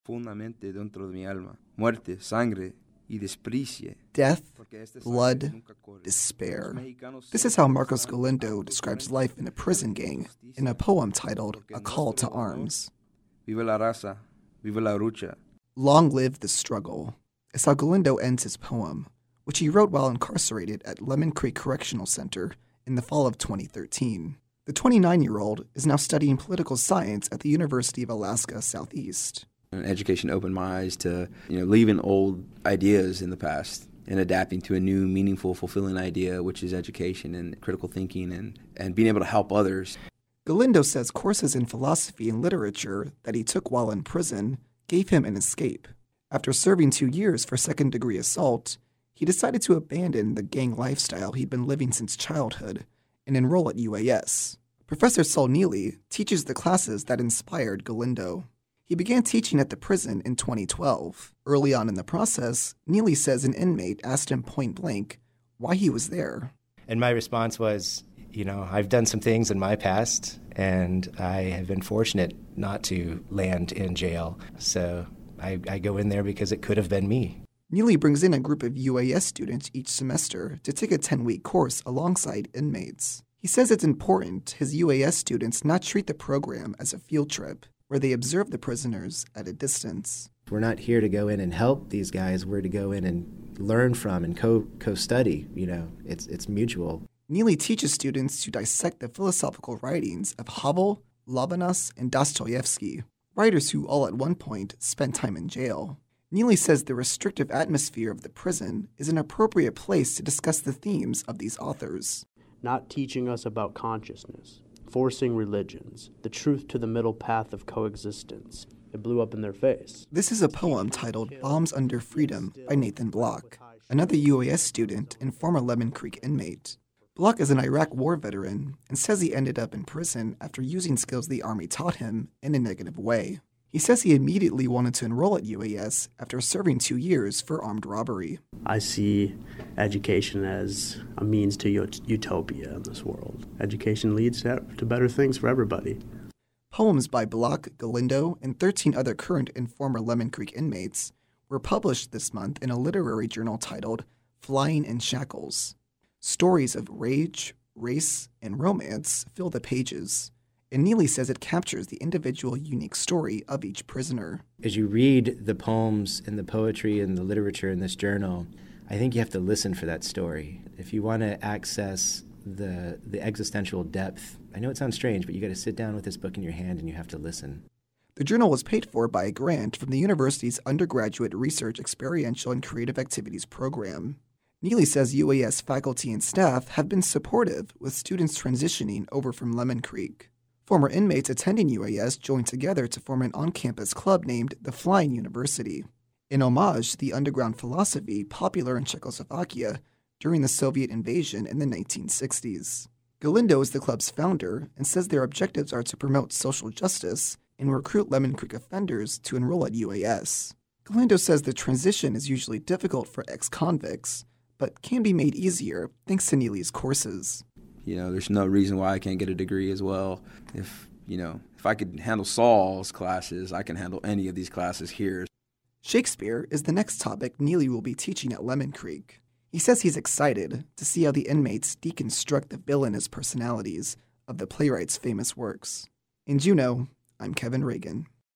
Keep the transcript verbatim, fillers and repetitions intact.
Profundamente dentro de mi alma. Muerte, sangre y desprecio. Death, blood, despair. This is how Marcos Galindo describes life in a prison gang in a poem titled A Call to Arms. Viva la raza, viva la lucha. Long live the struggle is how Galindo ends his poem, which he wrote while incarcerated at Lemon Creek Correctional Center in the fall of twenty thirteen. The twenty-nine-year-old is now studying political science at the University of Alaska Southeast. Education opened my eyes to, you know, leaving old ideas in the past and adapting to a new, meaningful, fulfilling idea, which is education and critical thinking and, and being able to help others. Galindo says courses in philosophy and literature that he took while in prison gave him an escape. After serving two years for second-degree assault, he decided to abandon the gang lifestyle he'd been living since childhood and enroll at U A S. Professor Saul Neely teaches the classes that inspired Galindo. He began teaching at the prison in twenty twelve. Early on in the process, Neely says an inmate asked him point-blank why he was there. And my response was, you know, I've done some things in my past, and I have been fortunate not to land in jail. So I, I go in there because it could have been me. Neely brings in a group of U A S students each semester to take a ten-week course alongside inmates. He says it's important his U A S students not treat the program as a field trip, where they observe the prisoners at a distance. We're not here to go in and help these guys. We're to go in and learn from and co- co-study. You know, it's it's mutual. Neely teaches students to dissect the philosophical writings of Havel, Levinas, and Dostoevsky, writers who all at one point spent time in jail. Neely says the restrictive atmosphere of the prison is an appropriate place to discuss the themes of these authors. Not teaching us about consciousness, forcing religions, the truth to the middle path of coexistence. It blew up in their face. This is a poem titled Bombs Under Freedom by Nathan Block, another U A S student and former Lemon Creek inmate. Block is an Iraq war veteran and says he ended up in prison after using skills the Army taught him in a negative way. He says he immediately wanted to enroll at U A S after serving two years for armed robbery. I see education as a means to ut- utopia in this world. Education leads to, to better things for everybody. Poems by Block, Galindo, and thirteen other current and former Lemon Creek inmates were published this month in a literary journal titled Flying in Shackles. Stories of rage, race, and romance fill the pages, and Neely says it captures the individual unique story of each prisoner. As you read the poems and the poetry and the literature in this journal, I think you have to listen for that story. If you want to access the the existential depth, I know it sounds strange, but you got to sit down with this book in your hand and you have to listen. The journal was paid for by a grant from the university's Undergraduate Research Experiential and Creative Activities program. Neely says U A S faculty and staff have been supportive with students transitioning over from Lemon Creek. Former inmates attending U A S joined together to form an on-campus club named the Flying University, in homage to the underground philosophy popular in Czechoslovakia during the Soviet invasion in the nineteen sixties. Galindo is the club's founder and says their objectives are to promote social justice and recruit Lemon Creek offenders to enroll at U A S. Galindo says the transition is usually difficult for ex-convicts, but can be made easier thanks to Neely's courses. You know, there's no reason why I can't get a degree as well. If, you know, if I could handle Saul's classes, I can handle any of these classes here. Shakespeare is the next topic Neely will be teaching at Lemon Creek. He says he's excited to see how the inmates deconstruct the villainous personalities of the playwright's famous works. In Juneau, I'm Kevin Reagan.